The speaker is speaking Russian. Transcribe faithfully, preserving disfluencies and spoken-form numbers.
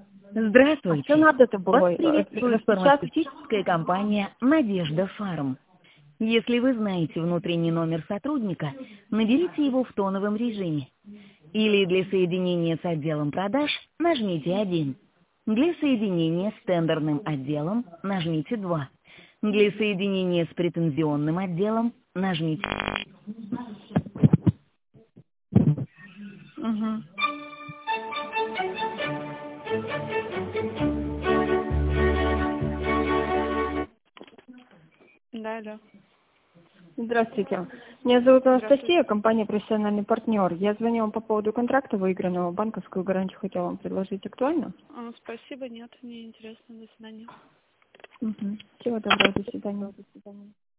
Здравствуйте! Что надо-то Вас было? приветствует Сейчас... фармацевтическая компания «Надежда Фарм». Если вы знаете внутренний номер сотрудника, наберите его в тоновом режиме. Или для соединения с отделом продаж нажмите один. Для соединения с тендерным отделом нажмите два. Для соединения с претензионным отделом нажмите... Угу. Да, да. Здравствуйте. Меня зовут Здравствуйте. Анастасия, компания «Профессиональный партнер». Я звоню вам по поводу контракта выигранного. Банковскую гарантию хотела вам предложить. Актуально? А, Спасибо, нет, не интересно. До свидания. Угу. Всего доброго, до свидания.